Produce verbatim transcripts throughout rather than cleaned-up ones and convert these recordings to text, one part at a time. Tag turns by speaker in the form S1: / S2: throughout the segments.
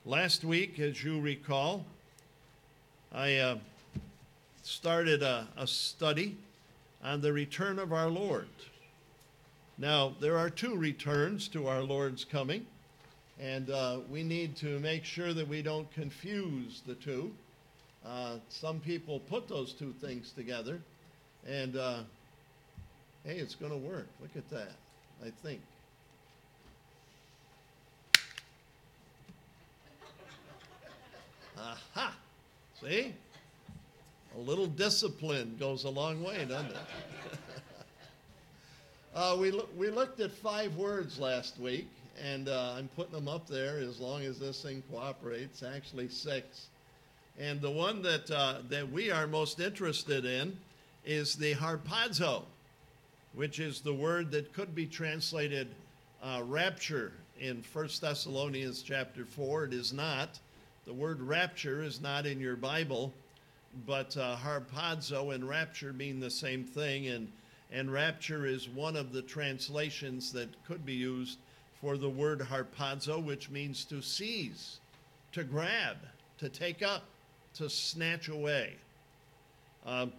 S1: Last week, as you recall, I uh, started a, a study on the return of our Lord. Now, there are two returns to our Lord's coming, and uh, we need to make sure that we don't confuse the two. Uh, some people put those two things together, and uh, hey, it's going to work. Look at that, I think. Aha! See? A little discipline goes a long way, doesn't it? uh, we, lo- we looked at five words last week, and uh, I'm putting them up there as long as this thing cooperates, actually six. And the one that, uh, that we are most interested in is the harpazo, which is the word that could be translated uh, rapture in First Thessalonians chapter four. It is not. The word rapture is not in your Bible, but uh, harpazo and rapture mean the same thing, and, and rapture is one of the translations that could be used for the word harpazo, which means to seize, to grab, to take up, to snatch away. Um,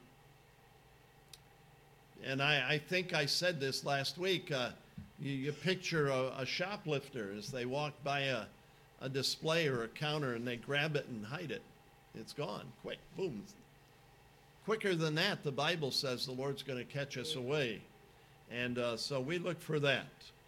S1: and I, I think I said this last week. Uh, you, you picture a, a shoplifter as they walk by a a display or a counter and they grab it and hide it. It's gone. Quick. Boom. Quicker than that, the Bible says the Lord's going to catch us away. And uh, so we look for that.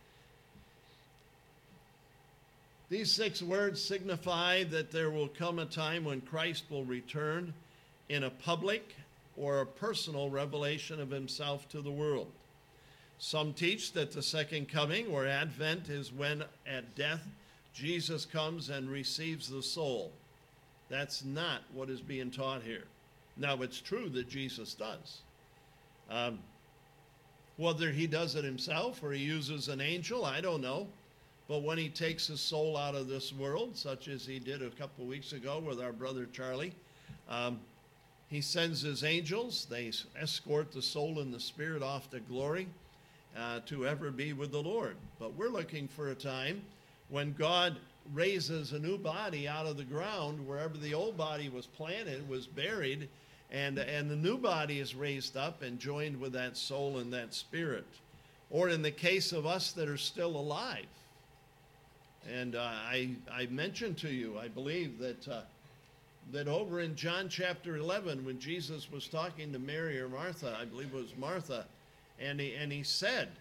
S1: These six words signify that there will come a time when Christ will return in a public or a personal revelation of himself to the world. Some teach that the second coming or advent is when at death Jesus comes and receives the soul. That's not what is being taught here. Now, it's true that Jesus does. Um, whether he does it himself or he uses an angel, I don't know. But when he takes his soul out of this world, such as he did a couple weeks ago with our brother Charlie, um, he sends his angels. They escort the soul and the spirit off to glory uh, to ever be with the Lord. But we're looking for a time when God raises a new body out of the ground, wherever the old body was planted, was buried, and, and the new body is raised up and joined with that soul and that spirit. Or in the case of us that are still alive. And uh, I, I mentioned to you, I believe, that, uh, that over in John chapter eleven, when Jesus was talking to Mary or Martha, I believe it was Martha, and he, and he said,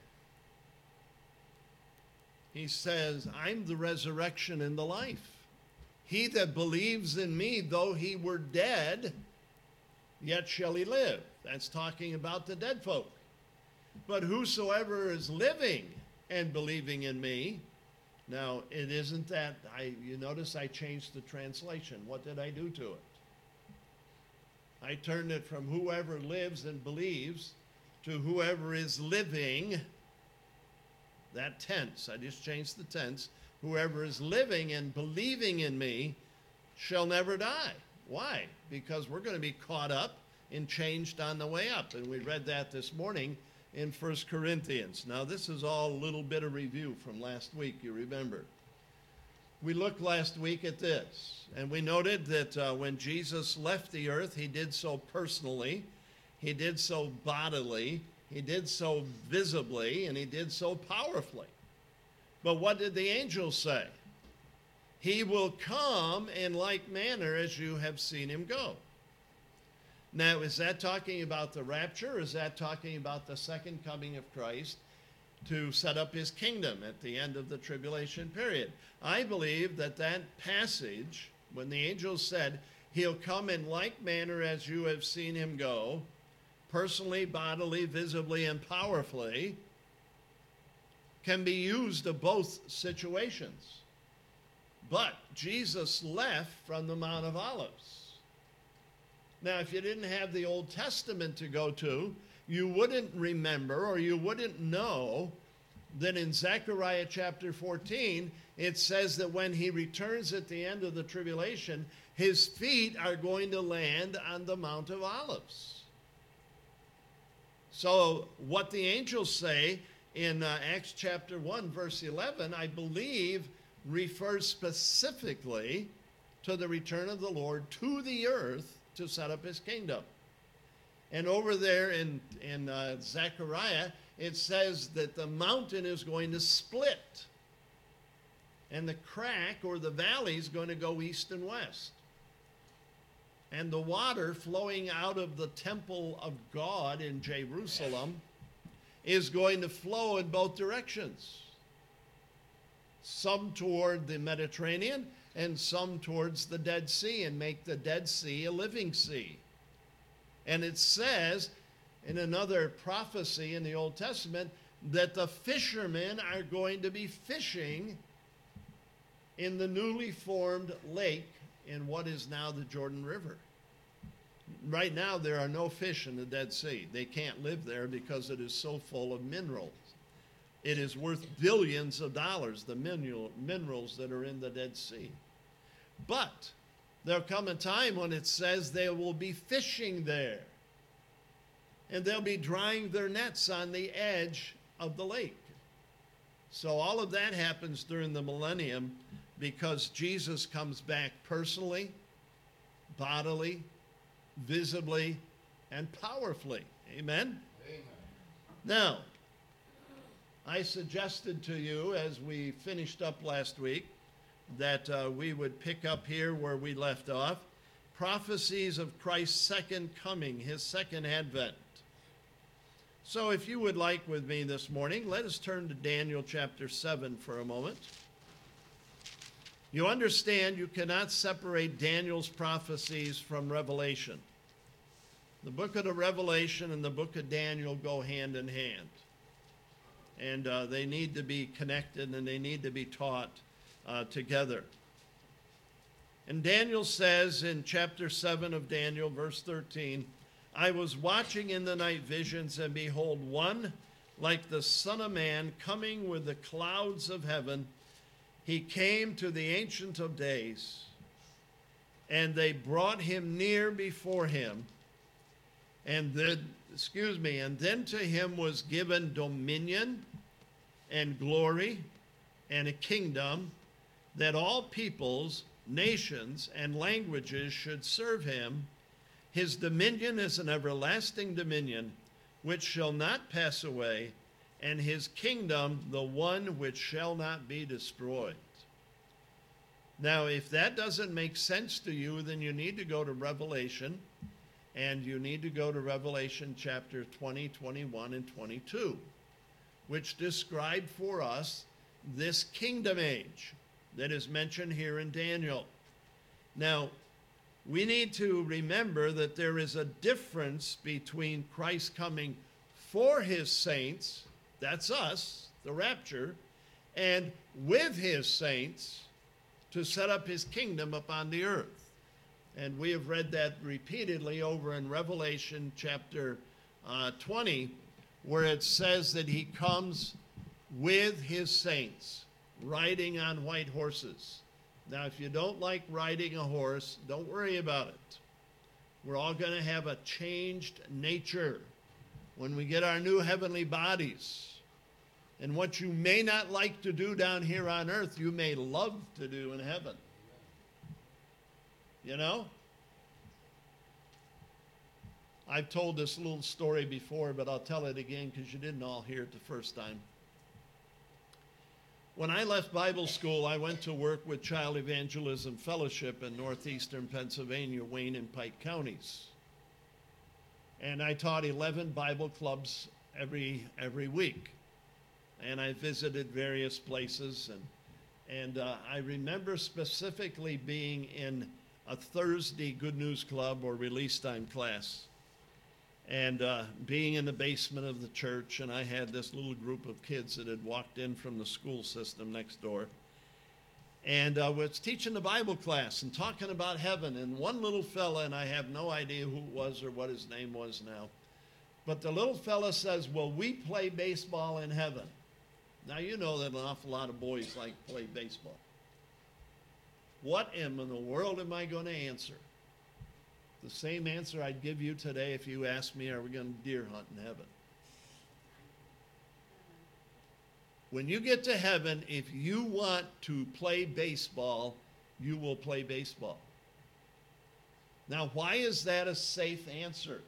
S1: He says, I'm the resurrection and the life. He that believes in me, though he were dead, yet shall he live. That's talking about the dead folk. But whosoever is living and believing in me, now it isn't that, I, you notice I changed the translation. What did I do to it? I turned it from whoever lives and believes to whoever is living. That tense, I just changed the tense. Whoever is living and believing in me shall never die. Why? Because we're going to be caught up and changed on the way up. And we read that this morning in First Corinthians. Now, this is all a little bit of review from last week, you remember. We looked last week at this, and we noted that uh, when Jesus left the earth, he did so personally, he did so bodily, he did so visibly, and he did so powerfully. But what did the angels say? He will come in like manner as you have seen him go. Now, is that talking about the rapture, or is that talking about the second coming of Christ to set up his kingdom at the end of the tribulation period? I believe that that passage, when the angels said, he'll come in like manner as you have seen him go, personally, bodily, visibly, and powerfully, can be used of both situations. But Jesus left from the Mount of Olives. Now, if you didn't have the Old Testament to go to, you wouldn't remember or you wouldn't know that in Zechariah chapter fourteen, it says that when he returns at the end of the tribulation, his feet are going to land on the Mount of Olives. So what the angels say in uh, Acts chapter one, verse eleven, I believe refers specifically to the return of the Lord to the earth to set up his kingdom. And over there in, in uh, Zechariah, it says that the mountain is going to split. And the crack or the valley is going to go east and west. And the water flowing out of the temple of God in Jerusalem is going to flow in both directions. Some toward the Mediterranean and some towards the Dead Sea, and make the Dead Sea a living sea. And it says in another prophecy in the Old Testament that the fishermen are going to be fishing in the newly formed lake in what is now the Jordan River. Right now, there are no fish in the Dead Sea. They can't live there because it is so full of minerals. It is worth billions of dollars, the mineral, minerals that are in the Dead Sea. But there'll come a time when it says they will be fishing there. And they'll be drying their nets on the edge of the lake. So all of that happens during the millennium because Jesus comes back personally, bodily, visibly, and powerfully. Amen? Amen. Now, I suggested to you as we finished up last week that uh, we would pick up here where we left off. Prophecies of Christ's second coming, his second advent. So if you would like with me this morning, let us turn to Daniel chapter seven for a moment. You understand you cannot separate Daniel's prophecies from Revelation. The book of the Revelation and the book of Daniel go hand in hand. And uh, they need to be connected and they need to be taught uh, together. And Daniel says in chapter seven of Daniel, verse thirteen, I was watching in the night visions, and behold, one like the Son of Man coming with the clouds of heaven. He came to the Ancient of Days, and they brought him near before him. And then, excuse me, and then to him was given dominion and glory and a kingdom, that all peoples, nations, and languages should serve him. His dominion is an everlasting dominion, which shall not pass away, and his kingdom the one which shall not be destroyed. Now, if that doesn't make sense to you, then you need to go to Revelation, and you need to go to Revelation chapter twenty, twenty-one, and twenty-two, which describe for us this kingdom age that is mentioned here in Daniel. Now, we need to remember that there is a difference between Christ coming for his saints, that's us, the rapture, and with his saints to set up his kingdom upon the earth. And we have read that repeatedly over in Revelation chapter uh, twenty, where it says that he comes with his saints, riding on white horses. Now, if you don't like riding a horse, don't worry about it. We're all going to have a changed nature when we get our new heavenly bodies. And what you may not like to do down here on earth, you may love to do in heaven. You know? I've told this little story before, but I'll tell it again because you didn't all hear it the first time. When I left Bible school, I went to work with Child Evangelism Fellowship in northeastern Pennsylvania, Wayne and Pike counties. And I taught eleven Bible clubs every every week. And I visited various places. And, and uh, I remember specifically being in a Thursday Good News Club or release time class. And uh, being in the basement of the church, and I had this little group of kids that had walked in from the school system next door. And uh, was teaching the Bible class and talking about heaven. And one little fella, and I have no idea who it was or what his name was now, but the little fella says, well, we play baseball in heaven. Now, you know that an awful lot of boys like to play baseball. What in the world am I going to answer? The same answer I'd give you today if you asked me, are we going to deer hunt in heaven? When you get to heaven, if you want to play baseball, you will play baseball. Now, why is that a safe answer?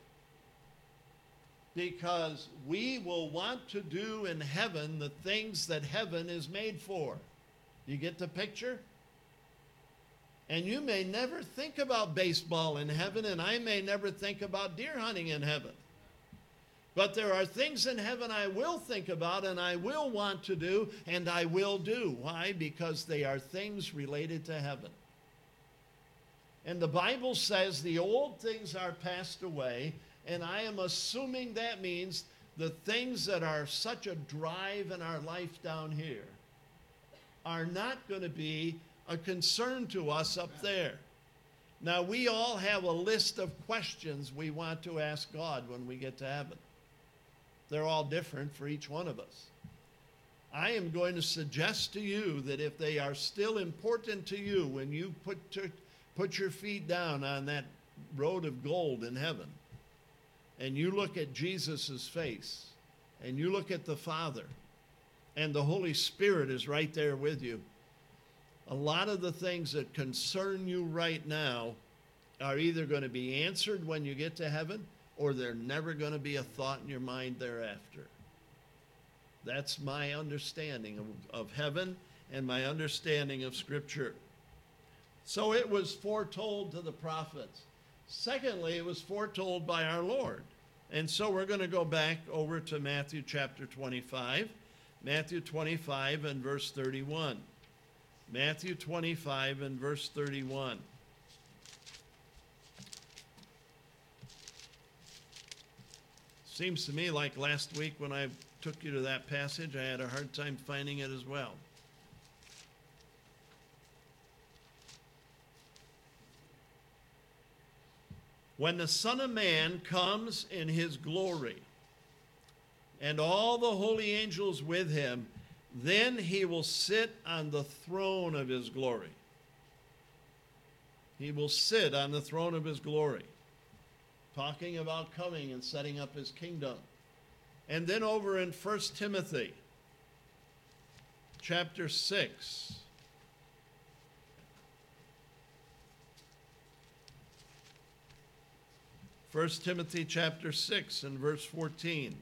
S1: Because we will want to do in heaven the things that heaven is made for. You get the picture? And you may never think about baseball in heaven, and I may never think about deer hunting in heaven. But there are things in heaven I will think about, and I will want to do, and I will do. Why? Because they are things related to heaven. And the Bible says the old things are passed away, and I am assuming that means the things that are such a drive in our life down here are not going to be a concern to us up there. Now, we all have a list of questions we want to ask God when we get to heaven. They're all different for each one of us. I am going to suggest to you that if they are still important to you when you put, to, put your feet down on that road of gold in heaven, and you look at Jesus' face, and you look at the Father, and the Holy Spirit is right there with you, a lot of the things that concern you right now are either going to be answered when you get to heaven, or they're never going to be a thought in your mind thereafter. That's my understanding of, of heaven and my understanding of Scripture. So it was foretold to the prophets. Secondly, it was foretold by our Lord. And so we're going to go back over to Matthew chapter twenty-five. Matthew twenty-five and verse thirty-one. Matthew twenty-five and verse thirty-one. Seems to me like last week when I took you to that passage, I had a hard time finding it as well. When the Son of Man comes in his glory, and all the holy angels with him, then he will sit on the throne of his glory. He will sit on the throne of his glory, talking about coming and setting up his kingdom. And then over in First Timothy chapter six, First Timothy chapter six and verse fourteen.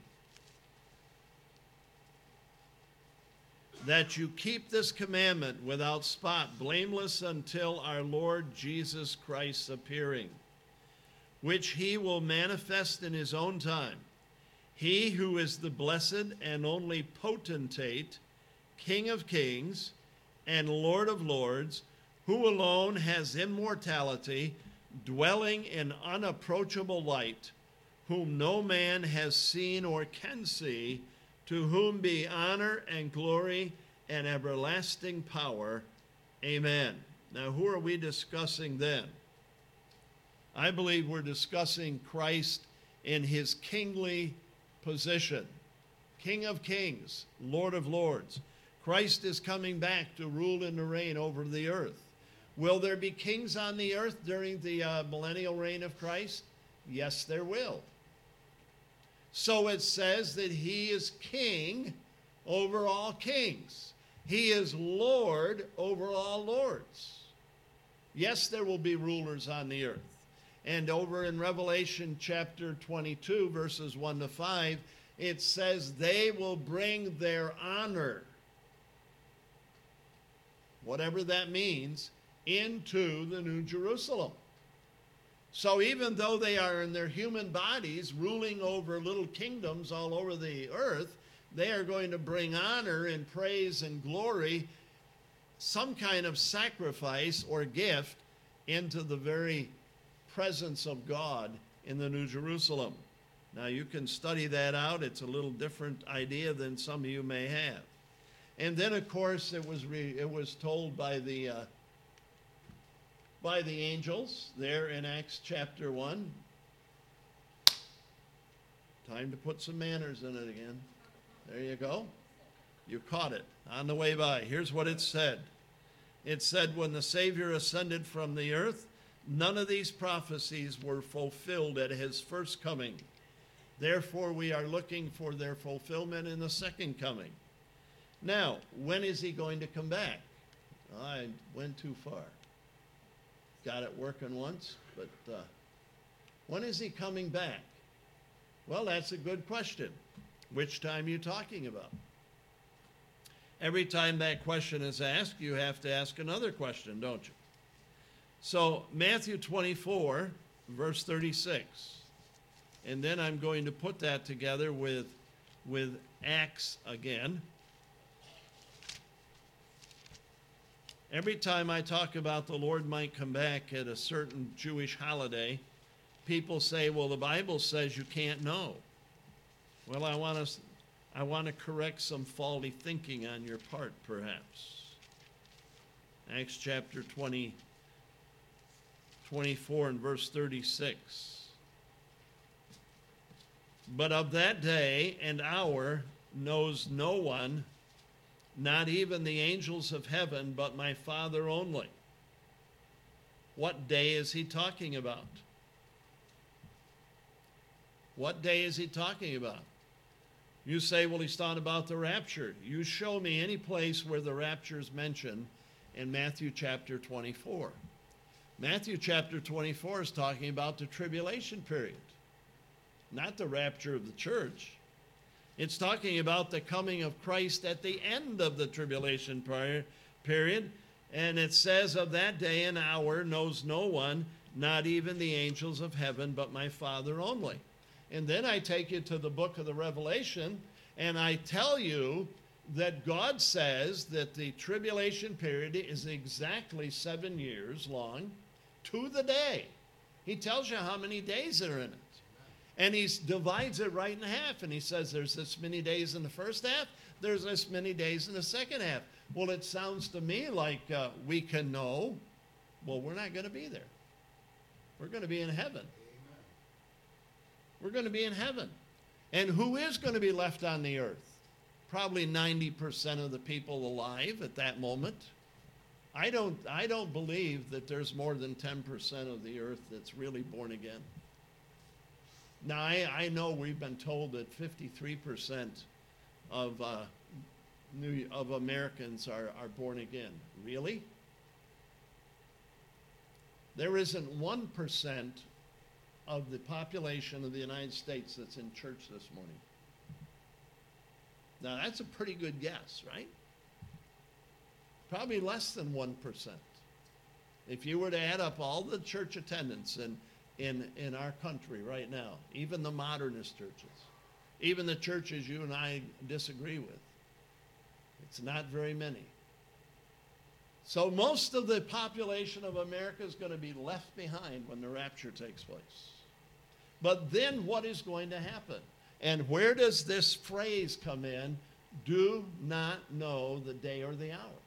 S1: That you keep this commandment without spot, blameless until our Lord Jesus Christ's appearing, which he will manifest in his own time. He who is the blessed and only potentate, King of kings and Lord of lords, who alone has immortality, dwelling in unapproachable light, whom no man has seen or can see, to whom be honor and glory and everlasting power. Amen. Now, who are we discussing then? I believe we're discussing Christ in his kingly position. King of kings, Lord of lords. Christ is coming back to rule and to reign over the earth. Will there be kings on the earth during the uh, millennial reign of Christ? Yes, there will. So it says that he is king over all kings. He is Lord over all lords. Yes, there will be rulers on the earth. And over in Revelation chapter twenty-two, verses one to five, it says they will bring their honor, whatever that means, into the New Jerusalem. So even though they are in their human bodies ruling over little kingdoms all over the earth, they are going to bring honor and praise and glory, some kind of sacrifice or gift, into the very presence of God in the New Jerusalem. Now you can study that out. It's a little different idea than some of you may have. And then, of course, it was re- it was told by the uh, by the angels there in Acts chapter one. Time to put some manners in it again. There you go. You caught it on the way by. Here's what it said. It said, when the Savior ascended from the earth, none of these prophecies were fulfilled at his first coming. Therefore, we are looking for their fulfillment in the second coming. Now, when is he going to come back? I went too far. Got it working once, but uh, when is he coming back? Well, that's a good question. Which time are you talking about? Every time that question is asked, you have to ask another question, don't you? So, Matthew twenty-four, verse thirty-six. And then I'm going to put that together with, with Acts again. Every time I talk about the Lord might come back at a certain Jewish holiday, people say, well, the Bible says you can't know. Well, I want to, I want to correct some faulty thinking on your part, perhaps. Acts chapter twenty, twenty-four and verse thirty-six. But of that day and hour knows no one, not even the angels of heaven, but my Father only. What day is he talking about? What day is he talking about? You say, well, he's talking about the rapture. You show me any place where the rapture is mentioned in Matthew chapter twenty-four. Matthew chapter twenty-four is talking about the tribulation period, not the rapture of the church. It's talking about the coming of Christ at the end of the tribulation period. And it says, of that day and hour knows no one, not even the angels of heaven, but my Father only. And then I take you to the book of the Revelation, and I tell you that God says that the tribulation period is exactly seven years long to the day. He tells you how many days are in it. And he divides it right in half, and he says there's this many days in the first half, there's this many days in the second half. Well, it sounds to me like uh, we can know, well, we're not going to be there. We're going to be in heaven. Amen. We're going to be in heaven. And who is going to be left on the earth? Probably ninety percent of the people alive at that moment. I don't, I don't believe that there's more than ten percent of the earth that's really born again. Now, I, I know we've been told that fifty-three percent of, uh, New, of Americans are, are born again. Really? There isn't one percent of the population of the United States that's in church this morning. Now, that's a pretty good guess, right? Probably less than one percent. If you were to add up all the church attendance in, in, in our country right now, even the modernist churches, even the churches you and I disagree with, it's not very many. So most of the population of America is going to be left behind when the rapture takes place. But then what is going to happen? And where does this phrase come in? Do not know the day or the hour.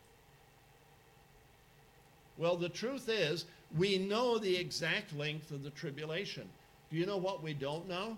S1: Well, the truth is, we know the exact length of the tribulation. Do you know what we don't know?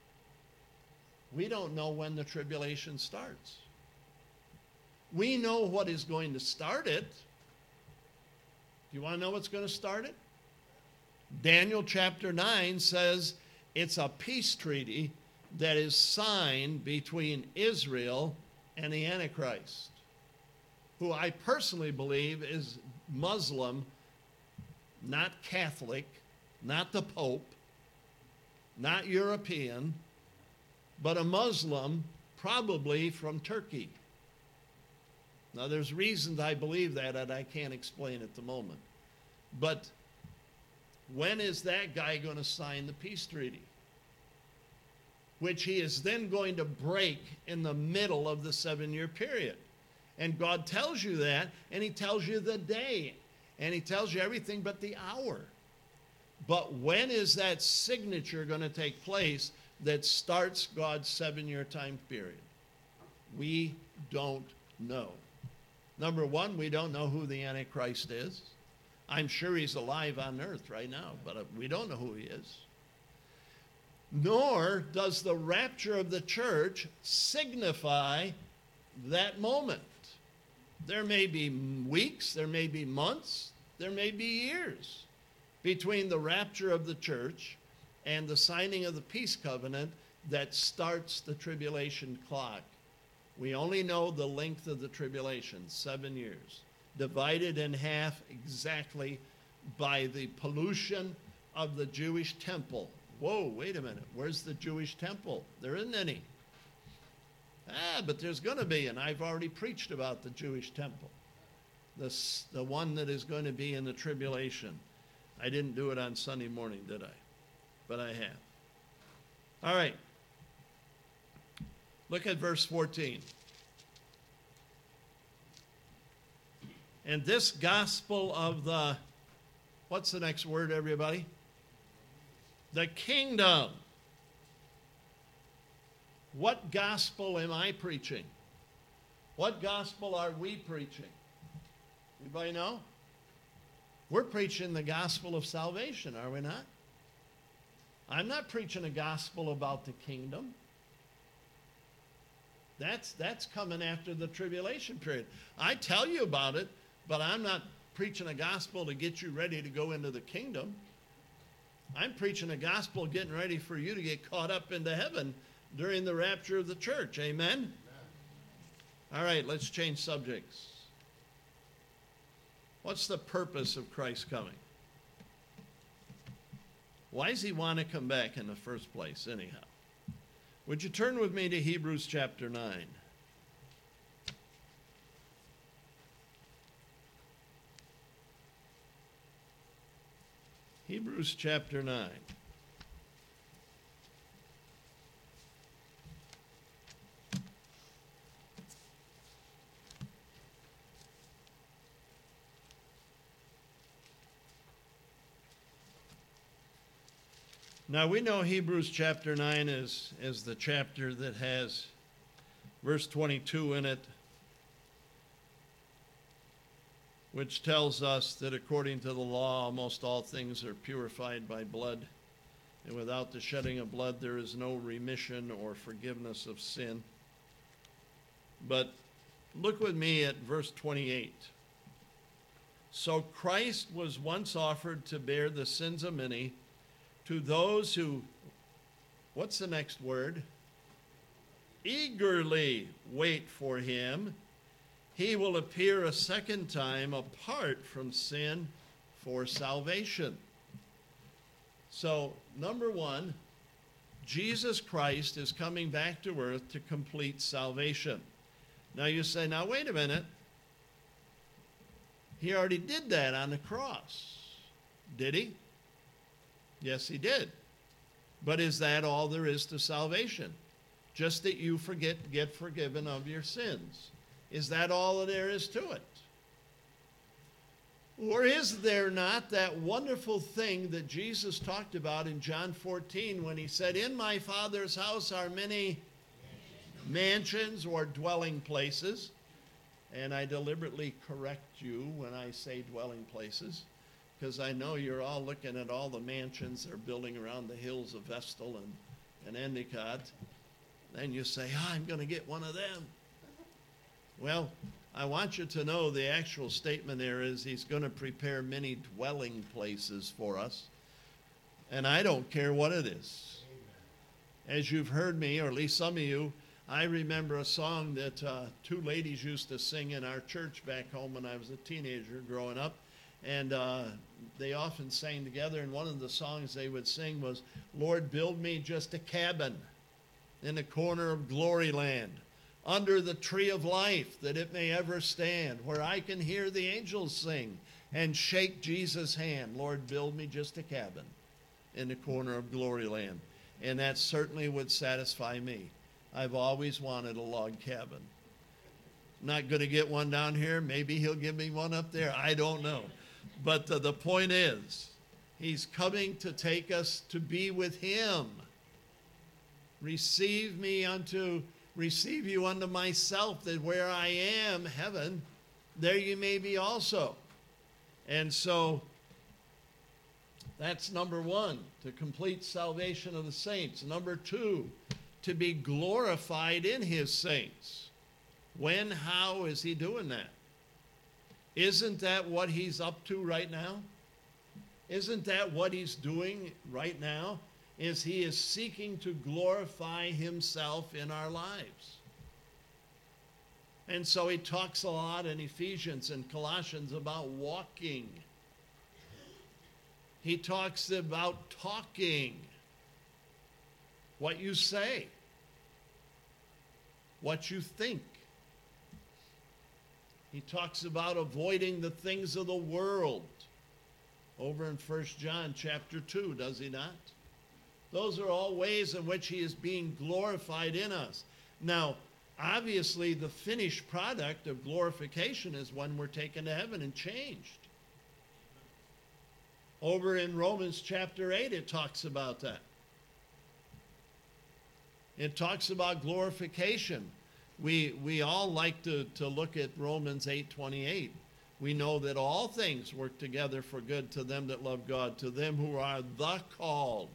S1: We don't know when the tribulation starts. We know what is going to start it. Do you want to know what's going to start it? Daniel chapter nine says it's a peace treaty that is signed between Israel and the Antichrist, who I personally believe is Muslim, not Catholic, not the Pope, not European, but a Muslim, probably from Turkey. Now, there's reasons I believe that, and I can't explain at the moment. But when is that guy going to sign the peace treaty? Which he is then going to break in the middle of the seven-year period. And God tells you that, and he tells you the day, and he tells you everything but the hour. But when is that signature going to take place that starts God's seven-year time period? We don't know. Number one, we don't know who the Antichrist is. I'm sure he's alive on earth right now, but we don't know who he is. Nor does the rapture of the church signify that moment. There may be weeks, there may be months, there may be years between the rapture of the church and the signing of the peace covenant that starts the tribulation clock We only know the length of the tribulation, seven years, divided in half exactly by the pollution of the Jewish temple. Whoa, wait a minute. Where's the Jewish temple? There isn't any. Ah, but there's going to be, and I've already preached about the Jewish temple, the, the one that is going to be in the tribulation. I didn't do it on Sunday morning, did I? But I have. All right. Look at verse fourteen. And this gospel of the, what's the next word, everybody? The kingdom. What gospel am I preaching? What gospel are we preaching? Anybody know? We're preaching the gospel of salvation, are we not? I'm not preaching a gospel about the kingdom. That's, that's coming after the tribulation period. I tell you about it, but I'm not preaching a gospel to get you ready to go into the kingdom. I'm preaching a gospel getting ready for you to get caught up into heaven during the rapture of the church. Amen? Amen. All right, let's change subjects. What's the purpose of Christ coming? Why does he want to come back in the first place, anyhow? Would you turn with me to Hebrews chapter nine? Hebrews chapter nine. Now we know Hebrews chapter nine is, is the chapter that has verse twenty-two in it, which tells us that according to the law, almost all things are purified by blood, and without the shedding of blood there is no remission or forgiveness of sin. But look with me at verse twenty-eight. So Christ was once offered to bear the sins of many. To those who, what's the next word? Eagerly wait for him. He will appear a second time apart from sin for salvation. So, number one, Jesus Christ is coming back to earth to complete salvation. Now you say, now wait a minute. He already did that on the cross. Did he? Yes, he did. But is that all there is to salvation? Just that you forget, get forgiven of your sins. Is that all there is to it? Or is there not that wonderful thing that Jesus talked about in John fourteen when he said, in my Father's house are many mansions or dwelling places. And I deliberately correct you when I say dwelling places, because I know you're all looking at all the mansions they're building around the hills of Vestal and, and Endicott. Then you say, oh, I'm going to get one of them. Well, I want you to know the actual statement there is he's going to prepare many dwelling places for us. And I don't care what it is. Amen. As you've heard me, or at least some of you, I remember a song that uh, two ladies used to sing in our church back home when I was a teenager growing up. And uh, they often sang together, and one of the songs they would sing was, Lord, build me just a cabin in the corner of glory land, under the tree of life, that it may ever stand, where I can hear the angels sing and shake Jesus' hand. Lord, build me just a cabin in the corner of glory land. And that certainly would satisfy me. I've always wanted a log cabin. Not going to get one down here. Maybe he'll give me one up there. I don't know. But uh, the point is, he's coming to take us to be with him. Receive me unto, receive you unto myself, that where I am, heaven, there you may be also. And so, that's number one, to complete salvation of the saints. Number two, to be glorified in his saints. When, how is he doing that? Isn't that what he's up to right now? Isn't that what he's doing right now? Is he is seeking to glorify himself in our lives. And so he talks a lot in Ephesians and Colossians about walking. He talks about talking. What you say. What you think. He talks about avoiding the things of the world. Over in First John chapter two, does he not? Those are all ways in which he is being glorified in us. Now, obviously, the finished product of glorification is when we're taken to heaven and changed. Over in Romans chapter eight, it talks about that. It talks about glorification. We, we all like to, to look at Romans eight twenty-eight. We know that all things work together for good to them that love God, to them who are the called.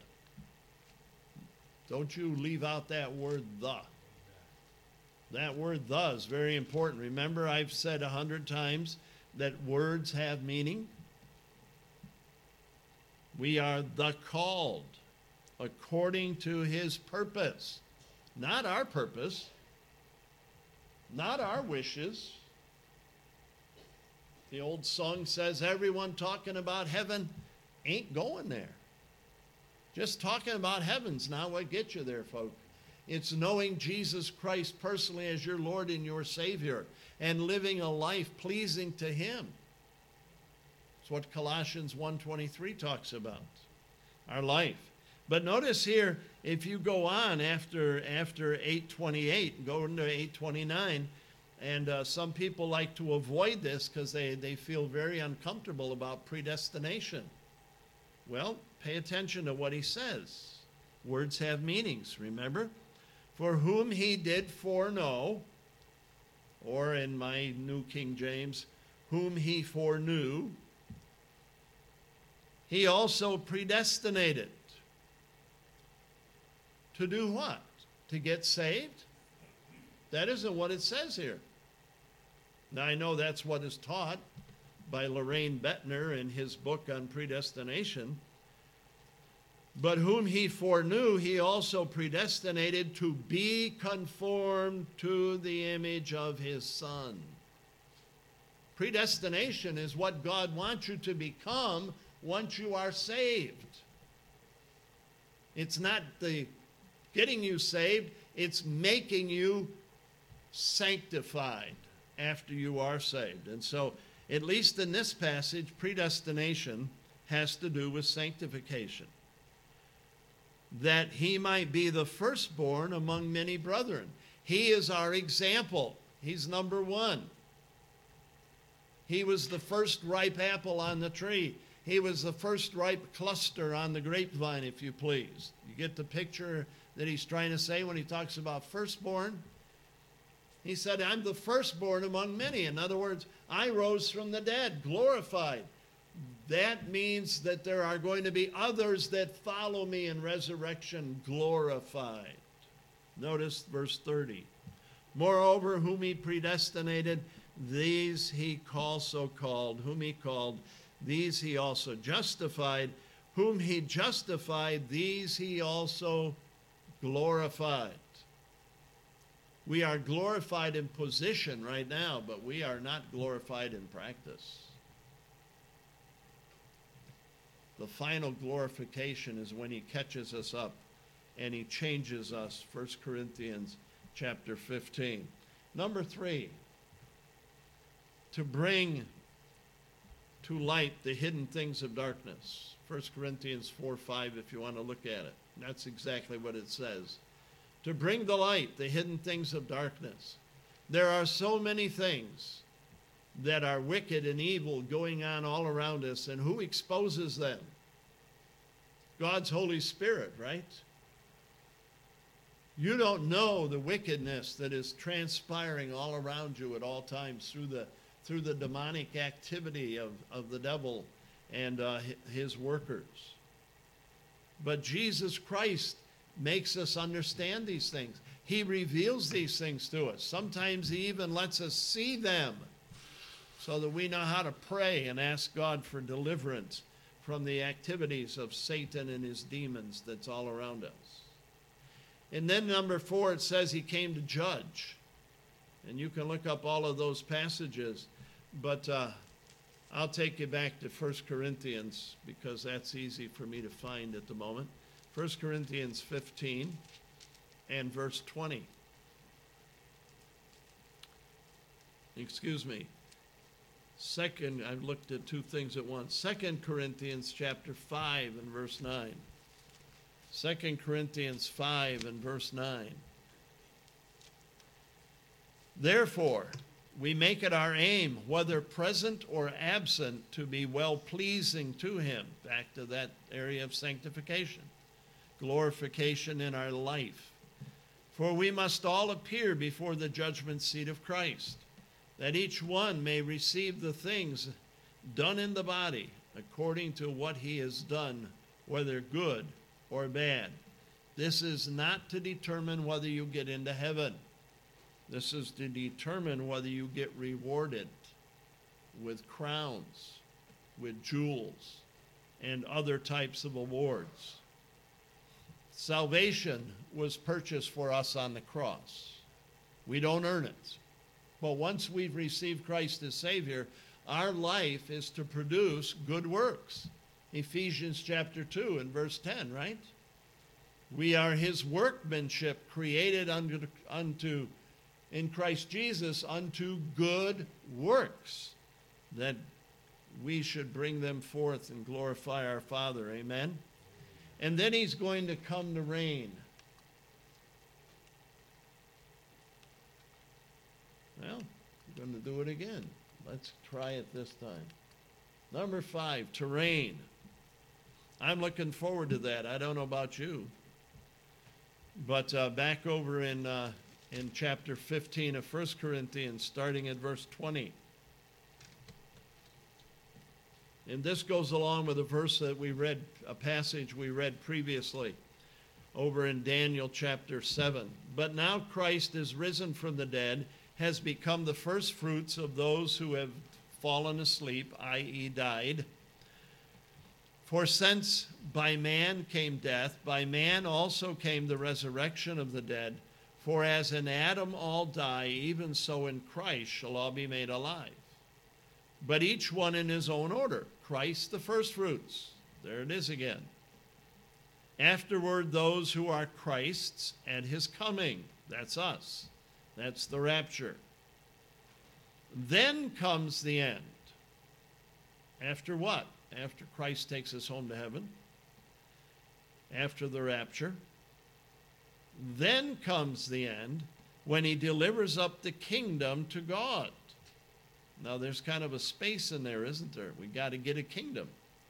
S1: Don't you leave out that word the. That word the is very important. Remember, I've said a hundred times that words have meaning. We are the called according to his purpose. Not our purpose. Not our wishes. The old song says everyone talking about heaven ain't going there. Just talking about heaven's not what gets you there, folks. It's knowing Jesus Christ personally as your Lord and your Savior and living a life pleasing to him. It's what Colossians one twenty-three talks about, our life. But notice here, if you go on after, after eight twenty-eight, go into eight twenty-nine, and uh, some people like to avoid this because they, they feel very uncomfortable about predestination. Well, pay attention to what he says. Words have meanings, remember? For whom he did foreknow, or in my New King James, whom he foreknew, he also predestinated. To do what? To get saved? That isn't what it says here. Now, I know that's what is taught by Loraine Bettner in his book on predestination. But whom he foreknew, he also predestinated to be conformed to the image of his Son. Predestination is what God wants you to become once you are saved. It's not the getting you saved, it's making you sanctified after you are saved. And so, at least in this passage, predestination has to do with sanctification. That he might be the firstborn among many brethren. He is our example. He's number one. He was the first ripe apple on the tree. He was the first ripe cluster on the grapevine, if you please. You get the picture that he's trying to say when he talks about firstborn? He said, I'm the firstborn among many. In other words, I rose from the dead, glorified. That means that there are going to be others that follow me in resurrection, glorified. Notice verse thirty. Moreover, whom he predestinated, these he also called. Whom he called, these he also justified. Whom he justified, these he also glorified. We are glorified in position right now, but we are not glorified in practice. The final glorification is when he catches us up and he changes us. First Corinthians chapter fifteen. Number three, to bring to light the hidden things of darkness. First Corinthians four five, if you want to look at it. That's exactly what it says. To bring to light the hidden things of darkness. There are so many things that are wicked and evil going on all around us, and who exposes them? God's Holy Spirit, right? You don't know the wickedness that is transpiring all around you at all times through the through the demonic activity of, of the devil and uh, his workers. But Jesus Christ makes us understand these things. He reveals these things to us. Sometimes he even lets us see them so that we know how to pray and ask God for deliverance from the activities of Satan and his demons that's all around us. And then number four, it says he came to judge. And you can look up all of those passages, but uh, I'll take you back to First Corinthians because that's easy for me to find at the moment. First Corinthians fifteen and verse twenty. Excuse me. Second, I've looked at two things at once. Second Corinthians chapter five and verse nine. Second Corinthians five and verse nine. Therefore, we make it our aim, whether present or absent, to be well-pleasing to him. Back to that area of sanctification, glorification in our life. For we must all appear before the judgment seat of Christ, that each one may receive the things done in the body according to what he has done, whether good or bad. This is not to determine whether you get into heaven. This is to determine whether you get rewarded with crowns, with jewels, and other types of awards. Salvation was purchased for us on the cross. We don't earn it. But once we've received Christ as Savior, our life is to produce good works. Ephesians chapter two and verse ten, right? We are his workmanship, created unto, unto in Christ Jesus unto good works, that we should bring them forth and glorify our Father. Amen? And then he's going to come to reign. Well, we're going to do it again. Let's try it this time. Number five, to reign. I'm looking forward to that. I don't know about you. But uh, back over in, uh, in chapter fifteen of First Corinthians, starting at verse twenty. And this goes along with a verse that we read, a passage we read previously over in Daniel chapter seven. But now Christ is risen from the dead, has become the first fruits of those who have fallen asleep, that is died. For since by man came death, by man also came the resurrection of the dead. For as in Adam all die, even so in Christ shall all be made alive. But each one in his own order. Christ the first fruits. There it is again. Afterward, those who are Christ's at his coming. That's us. That's the rapture. Then comes the end. After what? After Christ takes us home to heaven. After the rapture. Then comes the end when he delivers up the kingdom to God. Now there's kind of a space in there, isn't there? We got to get a kingdom.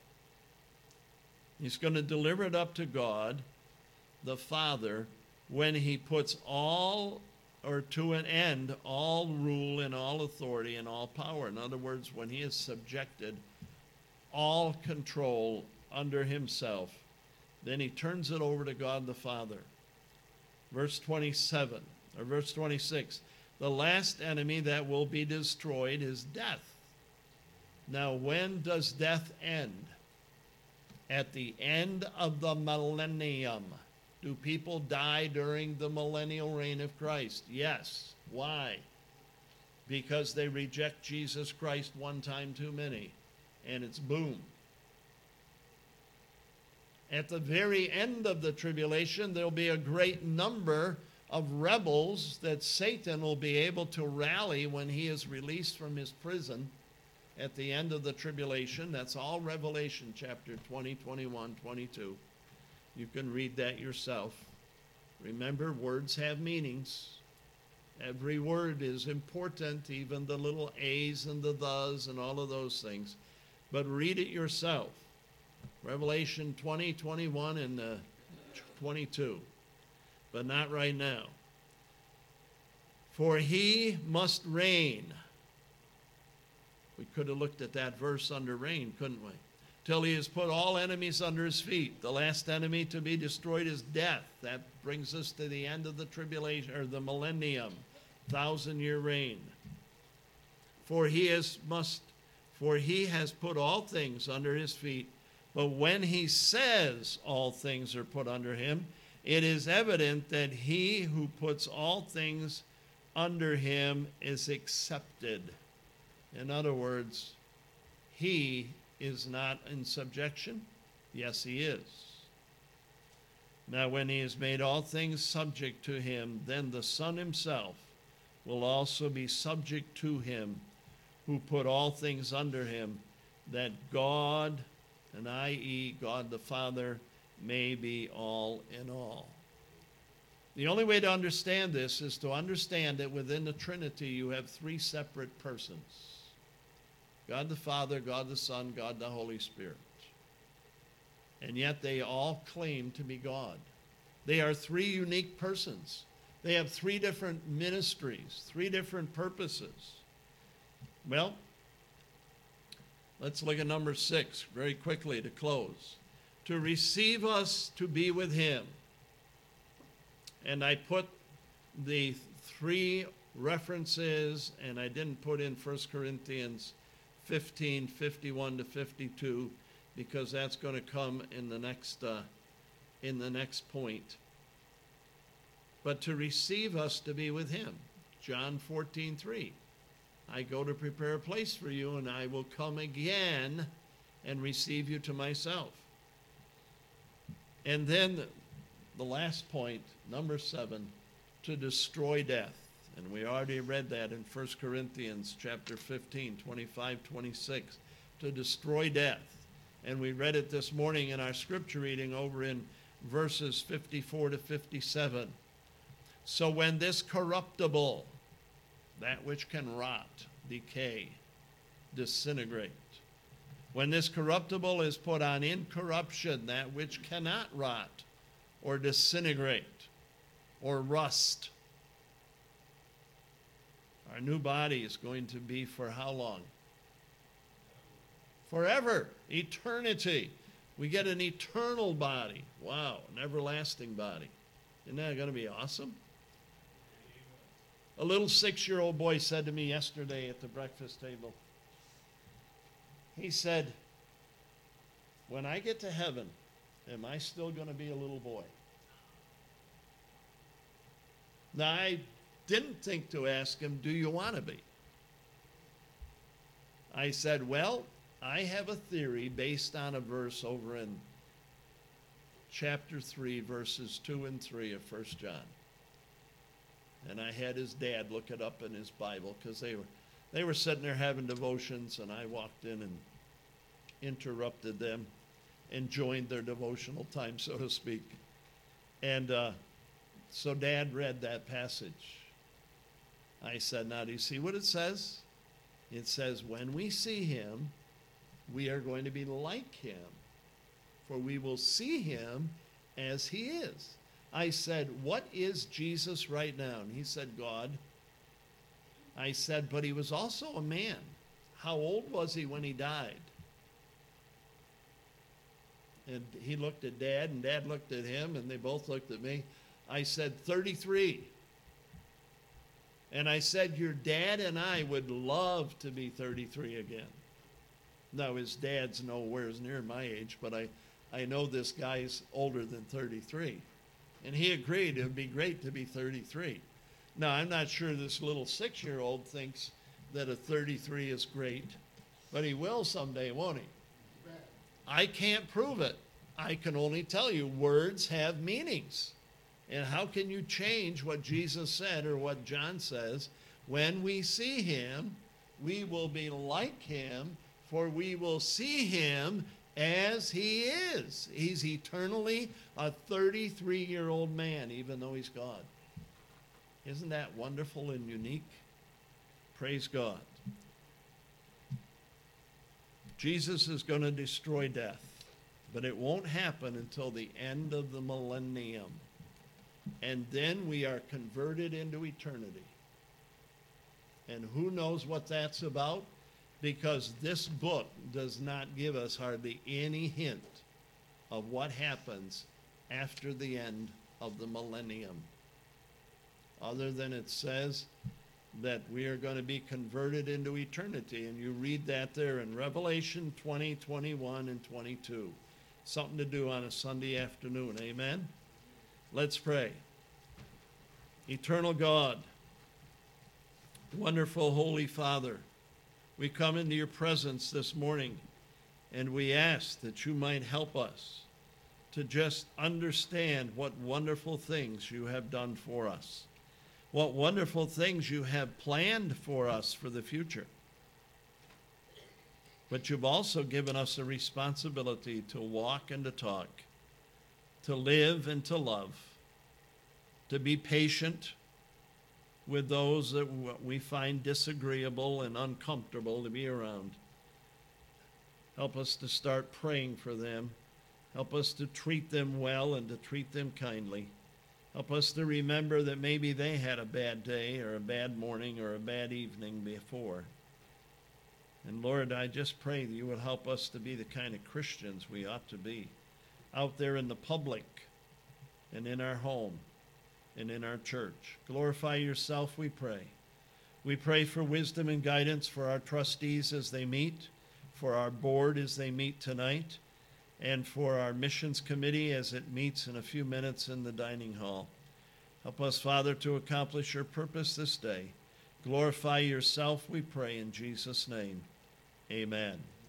S1: He's going to deliver it up to God, the Father, when he puts all, or to an end, all rule and all authority and all power. In other words, when he has subjected all control under himself, then he turns it over to God the Father. Verse twenty-seven, or verse twenty-six, the last enemy that will be destroyed is death. Now, when does death end? At the end of the millennium. Do people die during the millennial reign of Christ? Yes. Why? Because they reject Jesus Christ one time too many. And it's boom. At the very end of the tribulation, there'll be a great number of rebels that Satan will be able to rally when he is released from his prison at the end of the tribulation. That's all Revelation chapter twenty, twenty-one, twenty-two. You can read that yourself. Remember, words have meanings. Every word is important, even the little a's and the thes and all of those things. But read it yourself. Revelation twenty, twenty-one, and uh, twenty-two. But not right now. For he must reign. We could have looked at that verse under reign, couldn't we? Till he has put all enemies under his feet. The last enemy to be destroyed is death. That brings us to the end of the tribulation, or the millennium, thousand-year reign. For he is must, for he has put all things under his feet. But when he says all things are put under him, it is evident that he who puts all things under him is accepted. In other words, he is not in subjection. Yes, he is. Now, when he has made all things subject to him, then the Son himself will also be subject to him who put all things under him, that God, and that is God the Father, may be all in all. The only way to understand this is to understand that within the Trinity you have three separate persons. God the Father, God the Son, God the Holy Spirit. And yet they all claim to be God. They are three unique persons. They have three different ministries, three different purposes. Well, let's look at number six very quickly to close. To receive us to be with him. And I put the three references, and I didn't put in First Corinthians fifteen, fifty-one to fifty-two, because that's going to come in the next uh, in the next point. But to receive us to be with him. John fourteen, three. I go to prepare a place for you, and I will come again and receive you to myself. And then the last point, number seven, to destroy death. And we already read that in First Corinthians chapter fifteen, twenty-five, twenty-six, to destroy death. And we read it this morning in our scripture reading over in verses fifty-four to fifty-seven. So when this corruptible, that which can rot, decay, disintegrate, when this corruptible is put on incorruption, that which cannot rot or disintegrate or rust, our new body is going to be for how long? Forever, eternity. We get an eternal body. Wow, an everlasting body. Isn't that going to be awesome? A little six-year-old boy said to me yesterday at the breakfast table, he said, when I get to heaven, am I still going to be a little boy? Now, I didn't think to ask him, do you want to be? I said, well, I have a theory based on a verse over in chapter three, verses two and three of First John. And I had his dad look it up in his Bible, because they were, they were sitting there having devotions, and I walked in and interrupted them and joined their devotional time, so to speak. And uh, so Dad read that passage. I said, now do you see what it says? It says, when we see him, we are going to be like him, for we will see him as he is. I said, what is Jesus right now? And he said, God. I said, but he was also a man. How old was he when he died? And he looked at Dad, and Dad looked at him, and they both looked at me. I said, thirty-three. And I said, your dad and I would love to be thirty-three again. Now, his dad's nowhere near my age, but I, I know this guy's older than thirty-three. And he agreed it would be great to be thirty-three. Now, I'm not sure this little six-year-old thinks that a thirty-three is great, but he will someday, won't he? I can't prove it. I can only tell you words have meanings. And how can you change what Jesus said or what John says? When we see him, we will be like him, for we will see him as he is. He's eternally a thirty-three-year-old man, even though he's God. Isn't that wonderful and unique? Praise God. Jesus is going to destroy death, but it won't happen until the end of the millennium. And then we are converted into eternity. And who knows what that's about? Because this book does not give us hardly any hint of what happens after the end of the millennium. Other than it says that we are going to be converted into eternity. And you read that there in Revelation twenty, twenty-one, and twenty-two. Something to do on a Sunday afternoon. Amen? Let's pray. Eternal God, Wonderful Holy Father, we come into your presence this morning, and we ask that you might help us to just understand what wonderful things you have done for us, what wonderful things you have planned for us for the future. But you've also given us a responsibility to walk and to talk, to live and to love, to be patient with those that we find disagreeable and uncomfortable to be around. Help us to start praying for them. Help us to treat them well and to treat them kindly. Help us to remember that maybe they had a bad day or a bad morning or a bad evening before. And Lord, I just pray that you would help us to be the kind of Christians we ought to be out there in the public and in our home and in our church. Glorify yourself, we pray. We pray for wisdom and guidance for our trustees as they meet, for our board as they meet tonight, and for our missions committee as it meets in a few minutes in the dining hall. Help us, Father, to accomplish your purpose this day. Glorify yourself, we pray, in Jesus' name. Amen.